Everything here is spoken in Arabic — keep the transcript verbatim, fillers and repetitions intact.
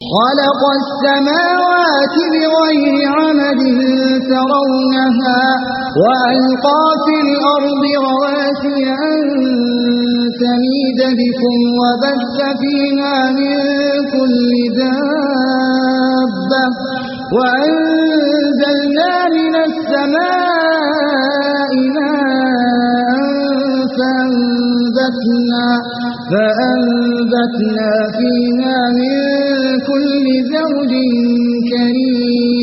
خلق السماوات بغير عمد ترونها وألقى في الأرض رواسي أن تميد بكم وبث فيها من كل دابة وأنزلنا من السماء ماء فأنبتنا, فأنبتنا فيها من كل زوج كريم.